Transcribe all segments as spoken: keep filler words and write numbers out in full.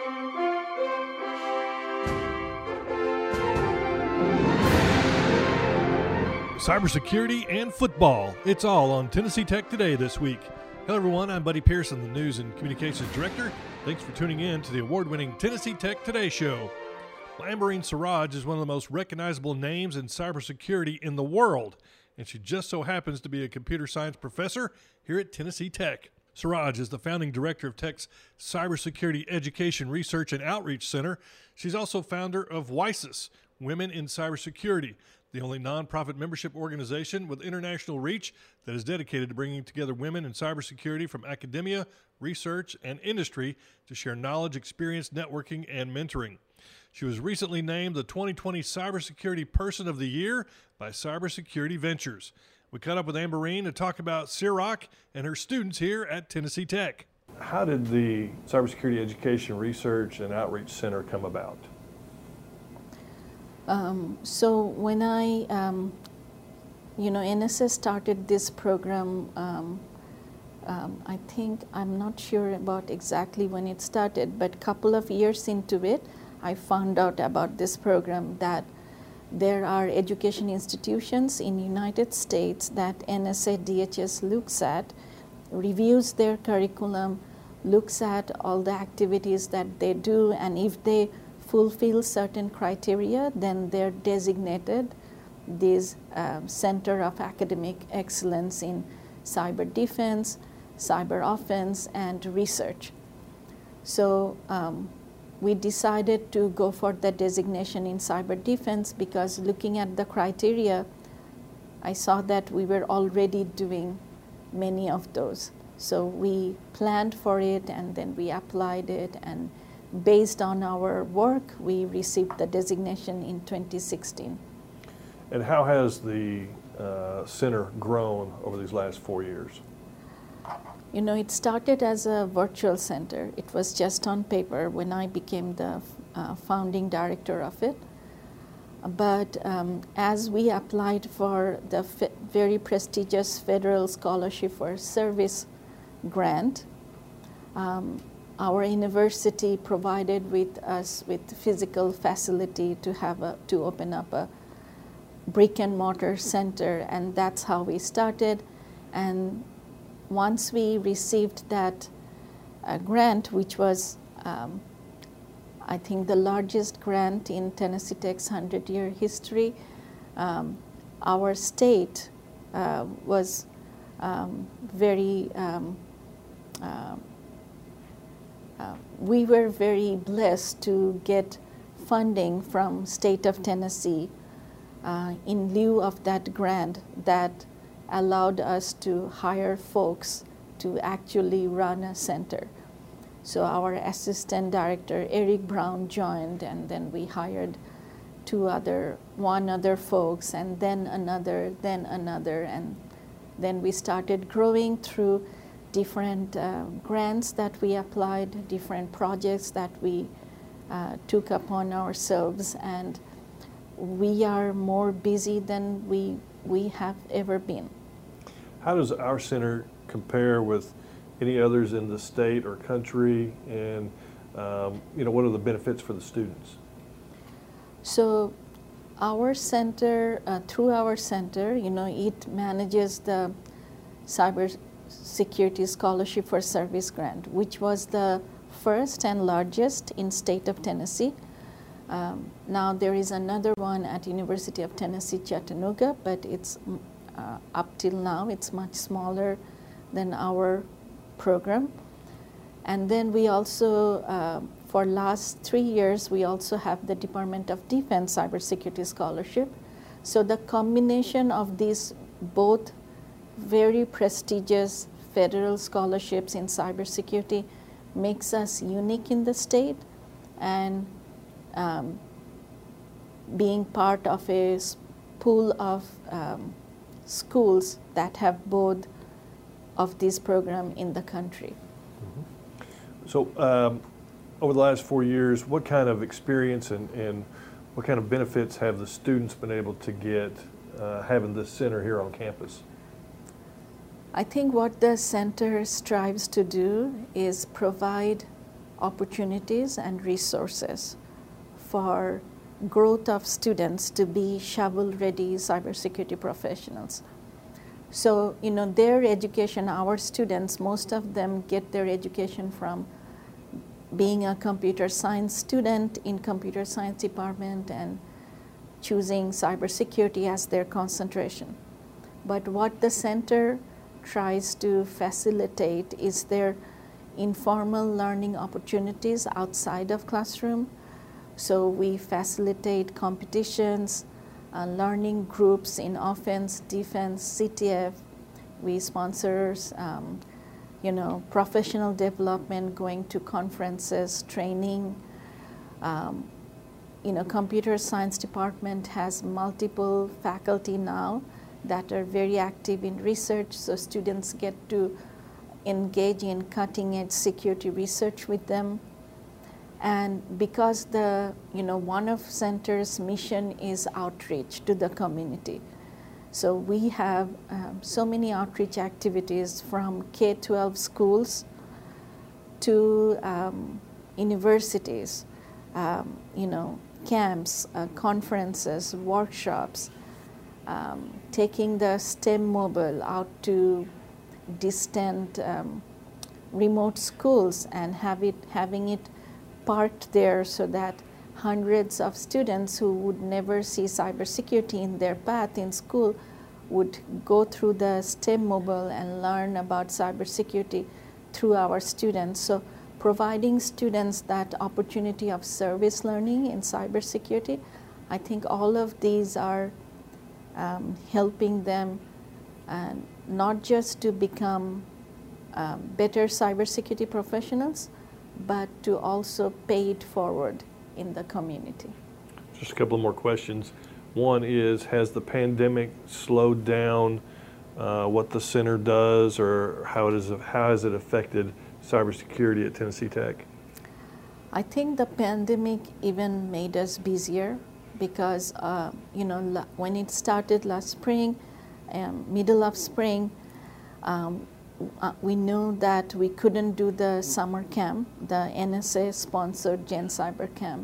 Cybersecurity and football. It's all on Tennessee Tech Today this week. Hello everyone, I'm Buddy Pearson, the News and Communications Director. Thanks for tuning in to the award-winning Tennessee Tech Today show. Well, Ambereen Siraj is one of the most recognizable names in cybersecurity in the world, and she just so happens to be a computer science professor here at Tennessee Tech. Siraj is the founding director of Tech's Cybersecurity Education Research and Outreach Center. She's also founder of WISIS, Women in Cybersecurity, the only nonprofit membership organization with international reach that is dedicated to bringing together women in cybersecurity from academia, research, and industry to share knowledge, experience, networking, and mentoring. She was recently named the twenty twenty Cybersecurity Person of the Year by Cybersecurity Ventures. We caught up with Ambereen to talk about CIROC and her students here at Tennessee Tech. How did the Cybersecurity Education Research and Outreach Center come about? Um, so when I, um, you know, N S S started this program, um, um, I think, I'm not sure about exactly when it started, but a couple of years into it, I found out about this program that there are education institutions in the United States that N S A D H S looks at, reviews their curriculum, looks at all the activities that they do, and if they fulfill certain criteria, then they're designated this uh, Center of Academic Excellence in Cyber Defense, Cyber Offense, and Research. So um, we decided to go for the designation in Cyber Defense because looking at the criteria, I saw that we were already doing many of those. So we planned for it and then we applied it, and based on our work, we received the designation in twenty sixteen. And how has the uh, center grown over these last four years? You know, it started as a virtual center. It was just on paper when I became the uh, founding director of it. But um, as we applied for the fe- very prestigious Federal Scholarship for Service grant, um, our university provided with us with physical facility to have a, to open up a brick and mortar center, and that's how we started. And once we received that uh, grant, which was, um, I think, the largest grant in Tennessee Tech's hundred-year history, um, our state uh, was um, very um, uh, Uh, we were very blessed to get funding from state of Tennessee uh, in lieu of that grant that allowed us to hire folks to actually run a center. So our assistant director, Eric Brown, joined, and then we hired two other, one other folks, and then another, then another, and then we started growing through different uh, grants that we applied, different projects that we uh, took upon ourselves, and we are more busy than we we have ever been. How does our center compare with any others in the state or country, and um, you know, what are the benefits for the students? So our center, uh, through our center, you know, it manages the cyber Security Scholarship for Service grant, which was the first and largest in state of Tennessee. Um, now there is another one at University of Tennessee, Chattanooga, but it's uh, up till now it's much smaller than our program. And then we also, uh, for last three years, we also have the Department of Defense Cybersecurity Scholarship. So the combination of these both very prestigious federal scholarships in cybersecurity makes us unique in the state, and um, being part of a pool of um, schools that have both of this program in the country. Mm-hmm. So um, over the last four years, what kind of experience and, and what kind of benefits have the students been able to get uh, having this center here on campus? I think what the center strives to do is provide opportunities and resources for growth of students to be shovel-ready cybersecurity professionals. So, you know, their education, our students, most of them get their education from being a computer science student in computer science department and choosing cybersecurity as their concentration. But what the center tries to facilitate is their informal learning opportunities outside of classroom. So we facilitate competitions, uh, learning groups in offense, defense, C T F. We sponsor, um, you know, professional development, going to conferences, training. Um, you know, computer science department has multiple faculty now that are very active in research, so students get to engage in cutting-edge security research with them. And because the, you know, one of center's mission is outreach to the community. So we have um, so many outreach activities from K twelve schools to um, universities, um, you know, camps, uh, conferences, workshops, um, taking the STEM mobile out to distant um, remote schools and have it, having it parked there so that hundreds of students who would never see cybersecurity in their path in school would go through the STEM mobile and learn about cybersecurity through our students. So providing students that opportunity of service learning in cybersecurity, I think all of these are um, helping them uh, not just to become um, better cybersecurity professionals, but to also pay it forward in the community. Just a couple more questions. One is, has the pandemic slowed down uh, what the center does, or how it is, how has it affected cybersecurity at Tennessee Tech? I think the pandemic even made us busier because, uh, you know, when it started last spring, um, middle of spring, um, uh, we knew that we couldn't do the summer camp, the N S A-sponsored Gen Cyber Camp,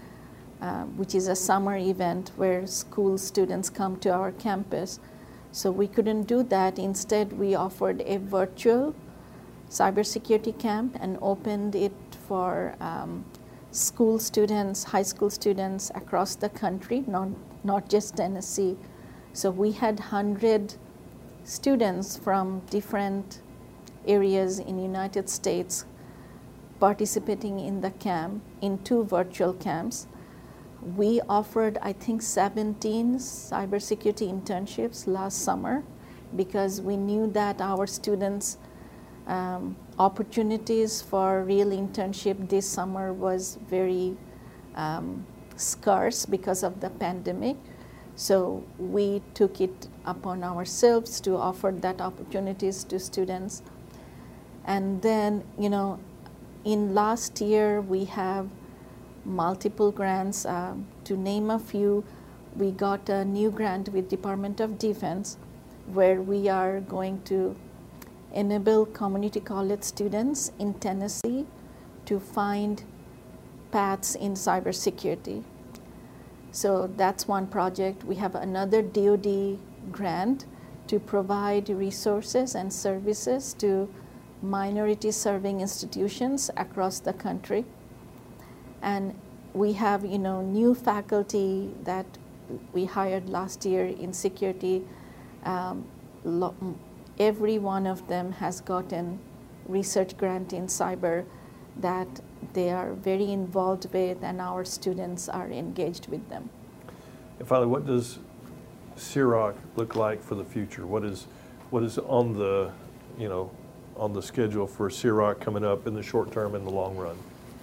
uh, which is a summer event where school students come to our campus. So we couldn't do that. Instead, we offered a virtual cybersecurity camp and opened it for um, school students, high school students across the country, not, not just Tennessee. So we had one hundred students from different areas in the United States participating in the camp, in two virtual camps. We offered, I think, seventeen cybersecurity internships last summer because we knew that our students' um, opportunities for real internship this summer was very um, scarce because of the pandemic. So we took it upon ourselves to offer that opportunities to students. And then, you know, in last year we have multiple grants. Uh, to name a few, we got a new grant with Department of Defense where we are going to enable community college students in Tennessee to find paths in cybersecurity. So that's one project. We have another D O D grant to provide resources and services to minority serving institutions across the country. And we have, you know, new faculty that we hired last year in security. Um, every one of them has gotten research grant in cyber that they are very involved with, and our students are engaged with them. And finally, what does C R O C look like for the future? What is, what is on the, you know, on the schedule for C R O C coming up in the short term and the long run?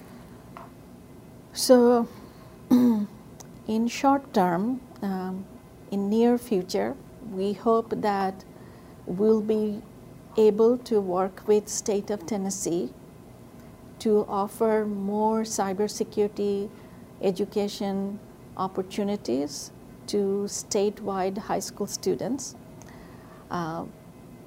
So, in short term, um, in near future, we hope that we'll be able to work with State of Tennessee to offer more cybersecurity education opportunities to statewide high school students. Uh,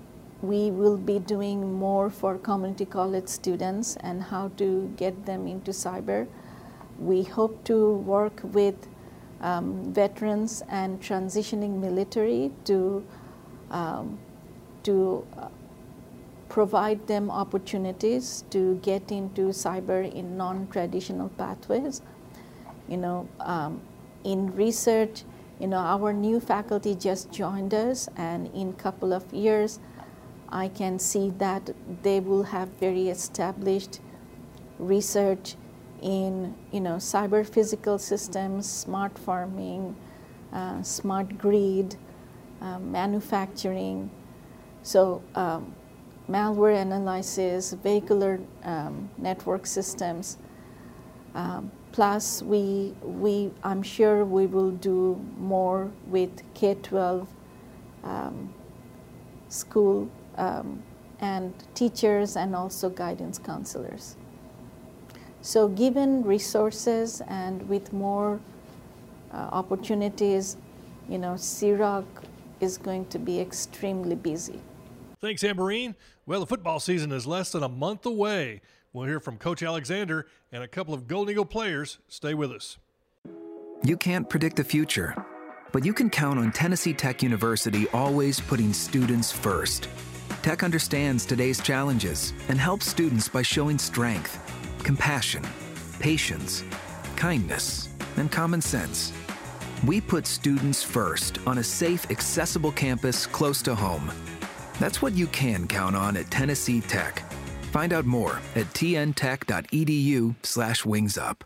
we will be doing more for community college students and how to get them into cyber. We hope to work with um, veterans and transitioning military to, um, to uh, provide them opportunities to get into cyber in non-traditional pathways. You know, um, in research, you know, our new faculty just joined us, and in a couple of years, I can see that they will have very established research in, you know, cyber physical systems, smart farming, uh, smart grid, uh, manufacturing. So um, malware analysis, vehicular um, network systems. Um, plus, we, we, I'm sure we will do more with K twelve um, school um, and teachers and also guidance counselors. So given resources and with more uh, opportunities, you know, C ROC is going to be extremely busy. Thanks, Amberine. Well, the football season is less than a month away. We'll hear from Coach Alexander and a couple of Golden Eagle players. Stay with us. You can't predict the future, but you can count on Tennessee Tech University always putting students first. Tech understands today's challenges and helps students by showing strength, compassion, patience, kindness, and common sense. We put students first on a safe, accessible campus close to home. That's what you can count on at Tennessee Tech. Find out more at t n tech dot e d u slash wings up.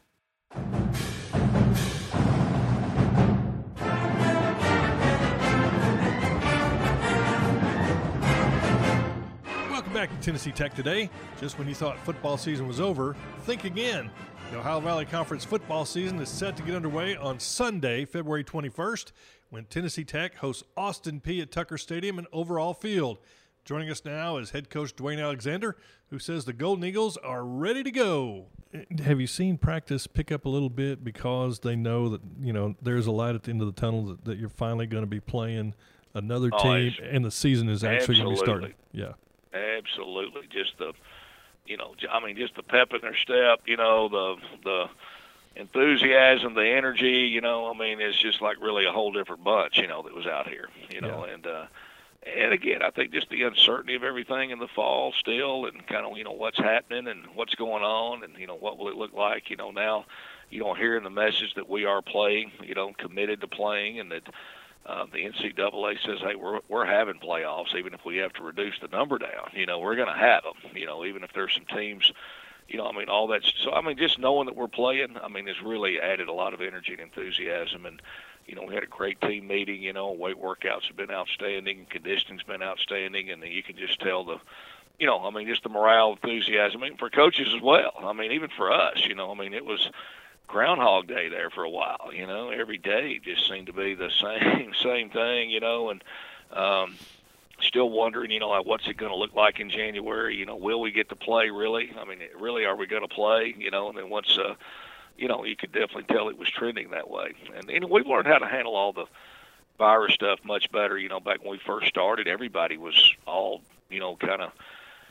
Welcome back to Tennessee Tech Today. Just when you thought football season was over, think again. The Ohio Valley Conference football season is set to get underway on Sunday, February twenty-first, when Tennessee Tech hosts Austin Peay at Tucker Stadium and Overall Field. Joining us now is head coach Dwayne Alexander, who says the Golden Eagles are ready to go. Have you seen practice pick up a little bit because they know that, you know, there's a light at the end of the tunnel that, that you're finally going to be playing another oh, team and the season is actually going to be starting? Yeah. Absolutely. Just the, you know, I mean, just the pep in their step, you know, the the enthusiasm, the energy, you know, I mean, it's just like really a whole different bunch, you know, that was out here, you know, yeah. and, uh, And, again, I think just the uncertainty of everything in the fall still and kind of, you know, what's happening and what's going on and, you know, what will it look like. You know, now, you know, hearing the message that we are playing, you know, committed to playing and that uh, the N C double A says, hey, we're, we're having playoffs even if we have to reduce the number down. You know, we're going to have them, you know, even if there's some teams, you know, I mean, all that. So, I mean, just knowing that we're playing, I mean, has really added a lot of energy and enthusiasm. And, you know, we had a great team meeting, you know, weight workouts have been outstanding, conditioning's been outstanding, and you can just tell the, you know, I mean, just the morale, enthusiasm, I mean, for coaches as well. I mean, even for us, you know, I mean, it was Groundhog Day there for a while, you know, every day just seemed to be the same, same thing, you know, and um, still wondering, you know, like what's it going to look like in January? You know, will we get to play really? I mean, really, are we going to play, you know, and then once, uh, you know, you could definitely tell it was trending that way. And, and we've learned how to handle all the virus stuff much better. You know, back when we first started, everybody was all, you know, kind of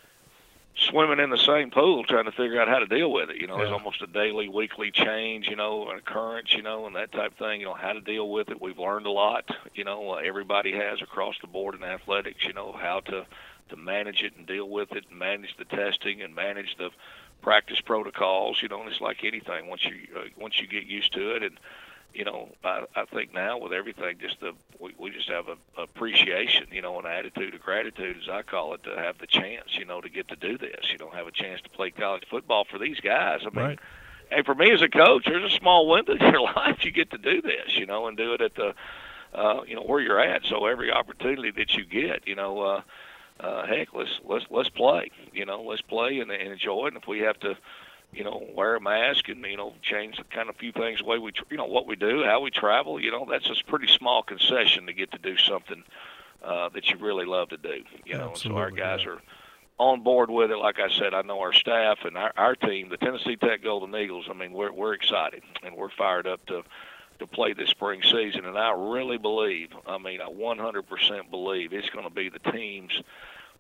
swimming in the same pool trying to figure out how to deal with it. You know, yeah. There's almost a daily, weekly change, you know, an occurrence, you know, and that type of thing, you know, how to deal with it. We've learned a lot, you know, uh, everybody has across the board in athletics, you know, how to, to manage it and deal with it and manage the testing and manage the practice protocols, you know, and it's like anything once you uh, once you get used to it. And, you know, I, I think now with everything, just the we, we just have a appreciation, you know, an attitude of gratitude, as I call it, to have the chance, you know, to get to do this, you know, have a chance to play college football for these guys. I mean, right. And for me as a coach, there's a small window in your life you get to do this, you know, and do it at the, uh, you know, where you're at. So every opportunity that you get, you know, uh, Uh, heck, let's let's let's play. You know, let's play and, and enjoy it. And if we have to, you know, wear a mask and you know change the kind of few things, the way we, you know, what we do, how we travel, you know, that's a pretty small concession to get to do something uh, that you really love to do. You know, Absolutely, so our guys yeah. are on board with it. Like I said, I know our staff and our, our team, the Tennessee Tech Golden Eagles. I mean, we're we're excited and we're fired up to. to play this spring season, and I really believe, I mean, I one hundred percent believe it's going to be the teams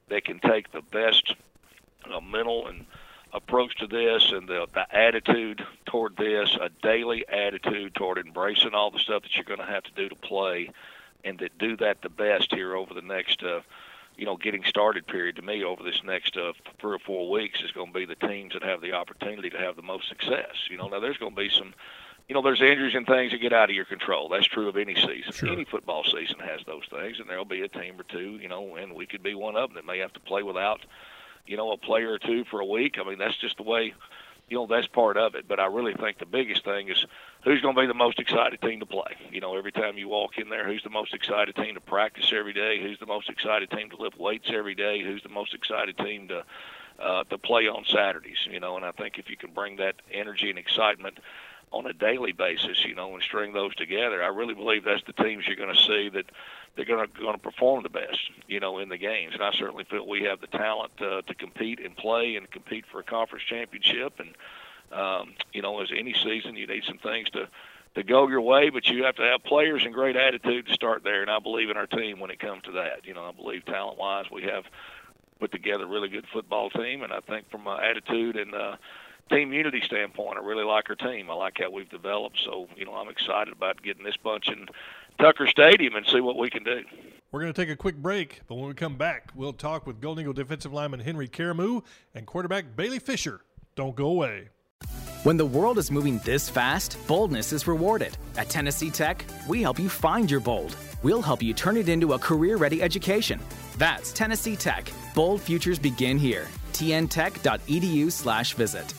that can take the best uh, mental and approach to this and the, the attitude toward this, a daily attitude toward embracing all the stuff that you're going to have to do to play, and that do that the best here over the next, uh, you know, getting started period. To me, over this next uh, three or four weeks is going to be the teams that have the opportunity to have the most success. You know, now there's going to be some, you know, there's injuries and things that get out of your control. That's true of any season. Sure. Any football season has those things, and there'll be a team or two, you know, and we could be one of them that may have to play without, you know, a player or two for a week. I mean, that's just the way, you know, that's part of it. But I really think the biggest thing is who's going to be the most excited team to play. You know, every time you walk in there, who's the most excited team to practice every day? Who's the most excited team to lift weights every day? Who's the most excited team to uh, to play on Saturdays? You know, and I think if you can bring that energy and excitement on a daily basis, you know, and string those together, I really believe that's the teams you're going to see that they're going to going to perform the best, you know, in the games. And I certainly feel we have the talent uh, to compete and play and compete for a conference championship. And um, you know, as any season, you need some things to to go your way, but you have to have players and great attitude to start there. And I believe in our team when it comes to that. You know, I believe talent-wise we have put together a really good football team, and I think from an attitude and uh, team unity standpoint, I really like our team. I like how we've developed. So, you know, I'm excited about getting this bunch in Tucker Stadium and see what we can do. We're going to take a quick break, but when we come back, we'll talk with Golden Eagle defensive lineman Henry Karamu and quarterback Bailey Fisher. Don't go away. When the world is moving this fast, boldness is rewarded. At Tennessee Tech, we help you find your bold. We'll help you turn it into a career-ready education. That's Tennessee Tech. Bold futures begin here. T N tech dot e d u slash visit.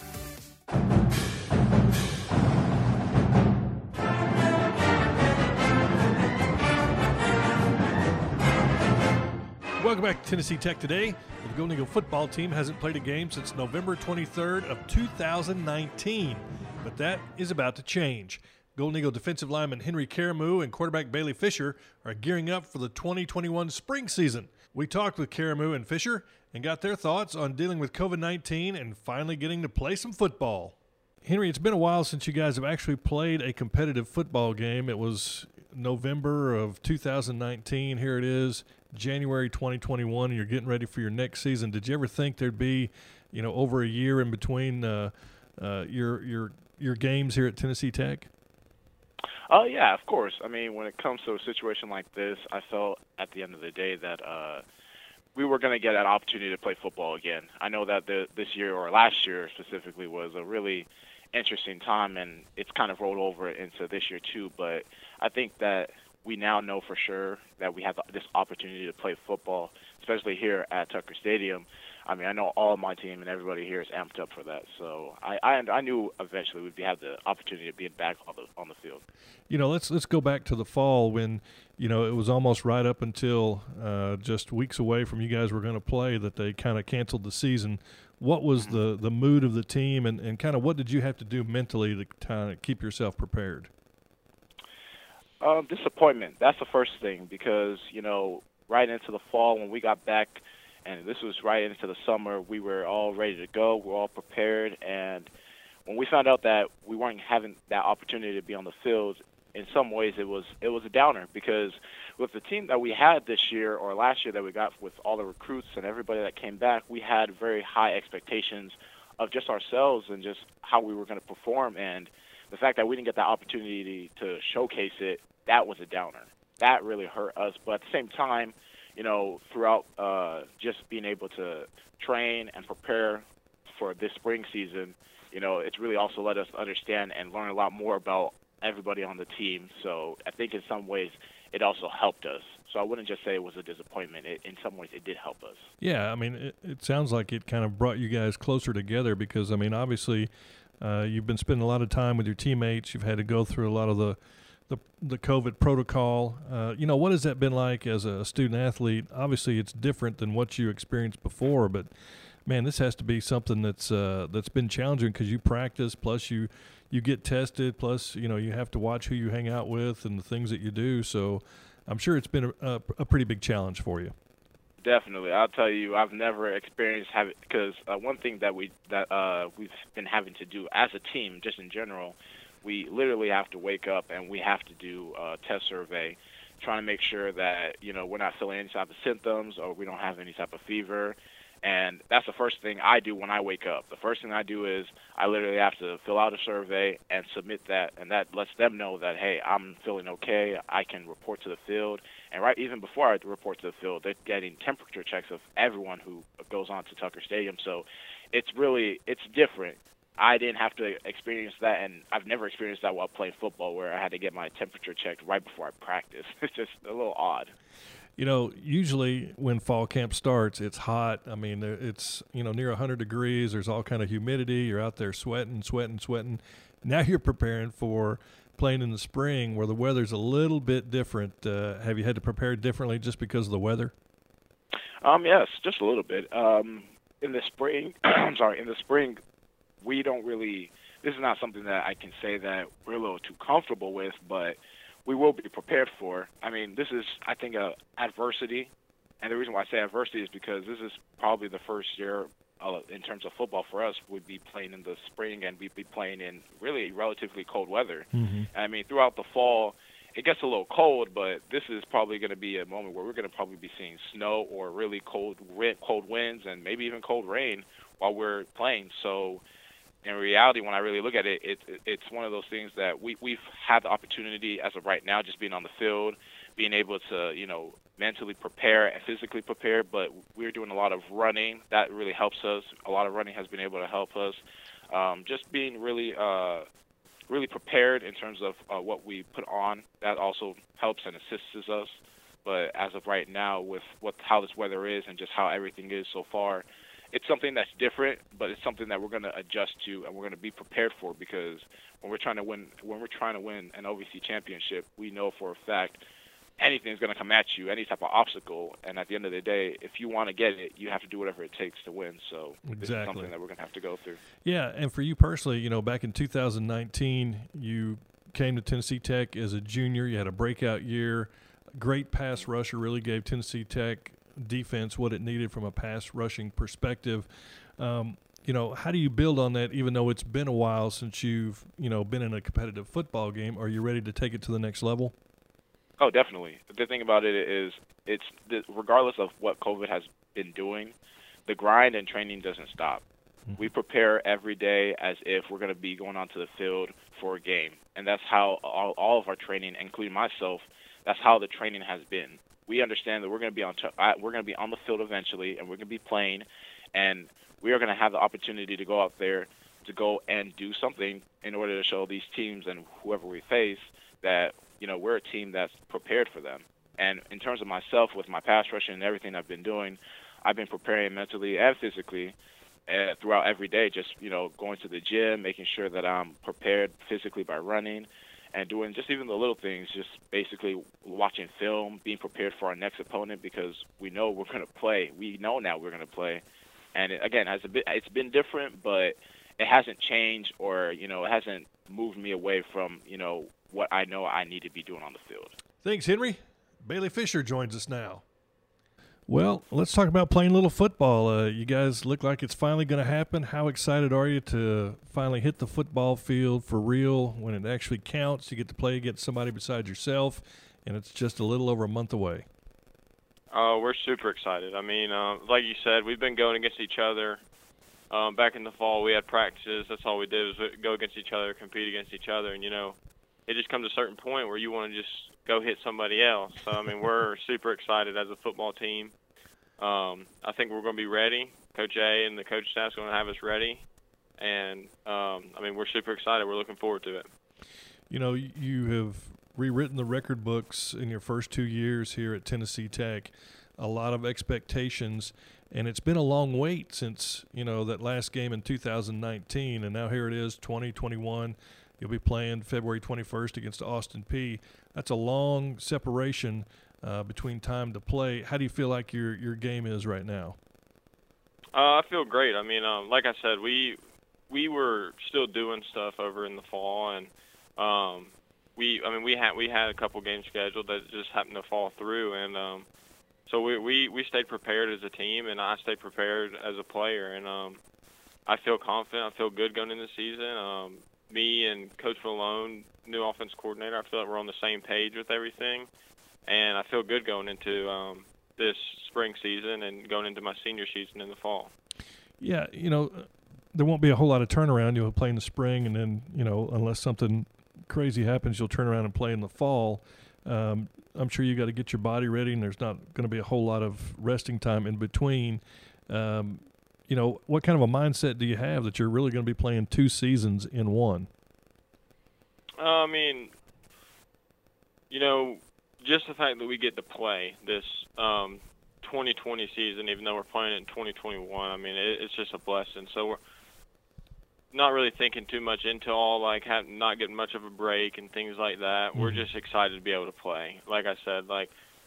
Welcome back to Tennessee Tech Today. The Golden Eagle football team hasn't played a game since November twenty-third of two thousand nineteen, but that is about to change. Golden Eagle defensive lineman Henry Karamu and quarterback Bailey Fisher are gearing up for the twenty twenty-one spring season. We talked with Karamu and Fisher and got their thoughts on dealing with covid nineteen and finally getting to play some football. Henry, it's been a while since you guys have actually played a competitive football game. It was November of two thousand nineteen. Here it is, January twenty twenty-one, and you're getting ready for your next season. Did you ever think there'd be, you know, over a year in between uh, uh, your your your games here at Tennessee Tech? Oh, uh, yeah, of course. I mean, when it comes to a situation like this, I felt at the end of the day that uh, we were going to get an opportunity to play football again. I know that the, this year, or last year specifically, was a really interesting time, and it's kind of rolled over into this year too. But I think that we now know for sure that we have this opportunity to play football, especially here at Tucker Stadium. I mean, I know all of my team and everybody here is amped up for that. So I I, I knew eventually we'd have the opportunity of being back on the on the field. You know, let's let's go back to the fall when, you know, it was almost right up until uh, just weeks away from you guys were going to play that they kind of canceled the season. What was mm-hmm. the, the mood of the team, and, and kind of what did you have to do mentally to kind of keep yourself prepared? Um, disappointment. That's the first thing because, you know, right into the fall when we got back, and this was right into the summer, we were all ready to go. We were all prepared. And when we found out that we weren't having that opportunity to be on the field, in some ways it was it was a downer because with the team that we had this year or last year that we got with all the recruits and everybody that came back, we had very high expectations of just ourselves and just how we were going to perform. And the fact that we didn't get that opportunity to showcase it, that was a downer. That really hurt us. But at the same time, you know, throughout uh, just being able to train and prepare for this spring season, you know, it's really also let us understand and learn a lot more about everybody on the team. So I think in some ways it also helped us. So I wouldn't just say it was a disappointment. It, in some ways it did help us. Yeah, I mean, it, it sounds like it kind of brought you guys closer together because, I mean, obviously uh, you've been spending a lot of time with your teammates. You've had to go through a lot of the the, the COVID protocol. Uh, you know, what has that been like as a student athlete? Obviously it's different than what you experienced before, but man, this has to be something that's uh, that's been challenging because you practice, plus you you get tested, plus you know you have to watch who you hang out with and the things that you do. So I'm sure it's been a, a, a pretty big challenge for you. Definitely, I'll tell you, I've never experienced having because uh, one thing that we that uh, we've been having to do as a team, just in general, we literally have to wake up and we have to do a test survey trying to make sure that, you know, we're not feeling any type of symptoms or we don't have any type of fever. And that's the first thing I do when I wake up. The first thing I do is I literally have to fill out a survey and submit that, and that lets them know that, hey, I'm feeling okay. I can report to the field. And right even before I report to the field, they're getting temperature checks of everyone who goes on to Tucker Stadium. So it's really, it's different. I didn't have to experience that, and I've never experienced that while playing football where I had to get my temperature checked right before I practice. It's just a little odd. You know, usually when fall camp starts, it's hot. I mean, it's, you know, near one hundred degrees. There's all kind of humidity. You're out there sweating, sweating, sweating. Now you're preparing for playing in the spring where the weather's a little bit different. Uh, have you had to prepare differently just because of the weather? Um, yes, just a little bit. Um, in the spring, I'm sorry, in the spring, we don't really, this is not something that I can say that we're a little too comfortable with, but we will be prepared for. I mean, this is, I think, a adversity, and the reason why I say adversity is because this is probably the first year uh, in terms of football for us. We'd be playing in the spring, and we'd be playing in really relatively cold weather. Mm-hmm. I mean, throughout the fall, it gets a little cold, but this is probably going to be a moment where we're going to probably be seeing snow or really cold, cold winds and maybe even cold rain while we're playing. So in reality, when I really look at it, it, it's one of those things that we, we've had the opportunity as of right now, just being on the field, being able to, you know, mentally prepare and physically prepare, but we're doing a lot of running. That really helps us. A lot of running has been able to help us. Um, just being really, uh, really prepared in terms of uh, what we put on, that also helps and assists us. But as of right now, with what how this weather is and just how everything is so far, it's something that's different, but it's something that we're going to adjust to and we're going to be prepared for, because when we're trying to win, when we're trying to win an O V C championship, we know for a fact anything's going to come at you, any type of obstacle, and at the end of the day, if you want to get it, you have to do whatever it takes to win. So exactly. This is something that we're going to have to go through. Yeah, and for you personally, you know, back in two thousand nineteen, you came to Tennessee Tech as a junior. You had a breakout year. Great pass rusher, really gave Tennessee Tech defense what it needed from a pass rushing perspective. Um, you know, how do you build on that, even though it's been a while since you've, you know, been in a competitive football game? Are you ready to take it to the next level? Oh, definitely. The thing about it is, it's regardless of what COVID has been doing, the grind and training doesn't stop. Mm-hmm. We prepare every day as if we're going to be going onto the field for a game, and that's how all, all of our training, including myself, that's how the training has been. We understand that we're going to be on t- we're going to be on the field eventually, and we're going to be playing, and we are going to have the opportunity to go out there to go and do something in order to show these teams and whoever we face that, you know, we're a team that's prepared for them. And in terms of myself, with my pass rushing and everything I've been doing, I've been preparing mentally and physically uh, throughout every day, just, you know, going to the gym, making sure that I'm prepared physically by running, and doing just even the little things, just basically watching film, being prepared for our next opponent, because we know we're going to play. We know now we're going to play. And it, again, it's, a bit, it's been different, but it hasn't changed, or, you know, it hasn't moved me away from, you know, what I know I need to be doing on the field. Thanks, Henry. Bailey Fisher joins us now. Well, let's talk about playing a little football. Uh, you guys look like it's finally going to happen. How excited are you to finally hit the football field for real when it actually counts? You get to play against somebody besides yourself, and it's just a little over a month away. Uh, we're super excited. I mean, uh, like you said, we've been going against each other. Um, back in the fall, we had practices. That's all we did was go against each other, compete against each other, and, you know, it just comes to a certain point where you want to just go hit somebody else. So, I mean, we're super excited as a football team. Um, I think we're going to be ready. Coach A and the coach staff's going to have us ready. And, um, I mean, we're super excited. We're looking forward to it. You know, you have rewritten the record books in your first two years here at Tennessee Tech. A lot of expectations, and it's been a long wait since, you know, that last game in two thousand nineteen, and now here it is, twenty twenty-one. You'll be playing February twenty-first against Austin Peay. That's a long separation uh, between time to play. How do you feel like your your game is right now? Uh, I feel great. I mean, um, like I said, we we were still doing stuff over in the fall, and um, we I mean we had we had a couple games scheduled that just happened to fall through, and um, so we, we we stayed prepared as a team, and I stayed prepared as a player, and um, I feel confident. I feel good going into the season. Um, me and Coach Malone, new offense coordinator, I feel like we're on the same page with everything. and I feel good going into um, this spring season and going into my senior season in the fall. Yeah, you know, there won't be a whole lot of turnaround. You'll play in the spring, and then, you know, unless something crazy happens, you'll turn around and play in the fall. Um, I'm sure you got to get your body ready, and there's not going to be a whole lot of resting time in between. Um, you know, what kind of a mindset do you have that you're really going to be playing two seasons in one? Uh, I mean, you know, just the fact that we get to play this um, twenty twenty season, even though we're playing it in twenty twenty-one, I mean, it, it's just a blessing. So we're not really thinking too much into all, like, have, not getting much of a break and things like that. Mm-hmm. We're just excited to be able to play. Like I said, like,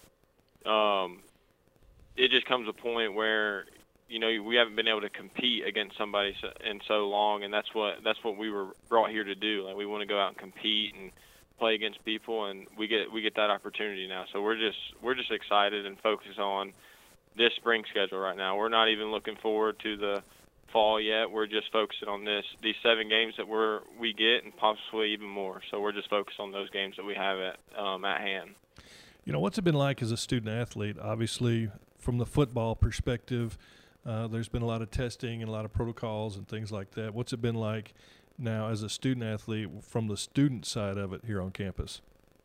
um, it just comes a point where, you know, we haven't been able to compete against somebody so, in so long, and that's what that's what we were brought here to do. Like, we want to go out and compete and play against people, and we get we get that opportunity now. So we're just we're just excited and focused on this spring schedule right now. We're not even looking forward to the fall yet. We're just focusing on this these seven games that we're we get, and possibly even more. So we're just focused on those games that we have at um, at hand. You know, what's it been like as a student athlete? Obviously, from the football perspective, uh, there's been a lot of testing and a lot of protocols and things like that. What's it been like now as a student athlete from the student side of it here on campus?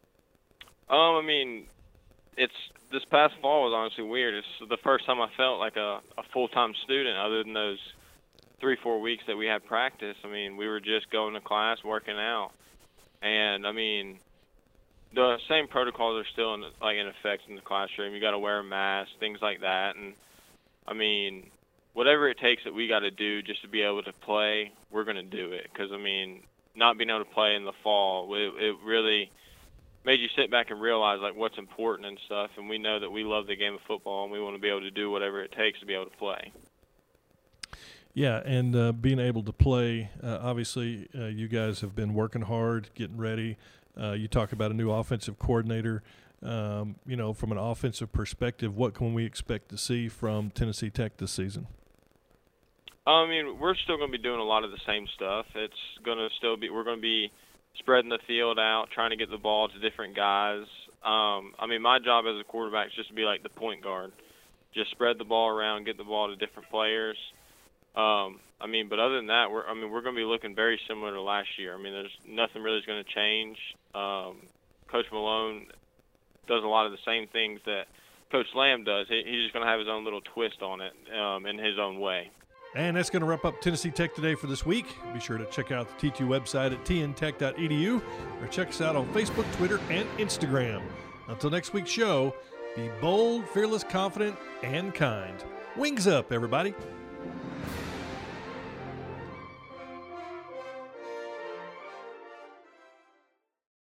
Um, I mean, it's this past fall was honestly weird. It's the first time I felt like a, a full-time student other than those three, four weeks that we had practice. I mean, we were just going to class, working out. And, I mean, the same protocols are still in, like in effect in the classroom. You got to wear a mask, things like that. And, I mean, whatever it takes that we got to do just to be able to play, we're going to do it. Because, I mean, not being able to play in the fall, it, it really made you sit back and realize, like, what's important and stuff. And we know that we love the game of football, and we want to be able to do whatever it takes to be able to play. Yeah, and uh, being able to play, uh, obviously uh, you guys have been working hard, getting ready. Uh, you talk about a new offensive coordinator. Um, you know, from an offensive perspective, what can we expect to see from Tennessee Tech this season? I mean, we're still going to be doing a lot of the same stuff. It's going to still be – we're going to be spreading the field out, trying to get the ball to different guys. Um, I mean, my job as a quarterback is just to be like the point guard. Just spread the ball around, get the ball to different players. Um, I mean, but other than that, we're I mean, we're going to be looking very similar to last year. I mean, there's nothing really is going to change. Um, Coach Malone does a lot of the same things that Coach Lamb does. He, he's just going to have his own little twist on it um, in his own way. And that's going to wrap up Tennessee Tech Today for this week. Be sure to check out the T two website at t n tech dot e d u or check us out on Facebook, Twitter, and Instagram. Until next week's show, be bold, fearless, confident, and kind. Wings up, everybody.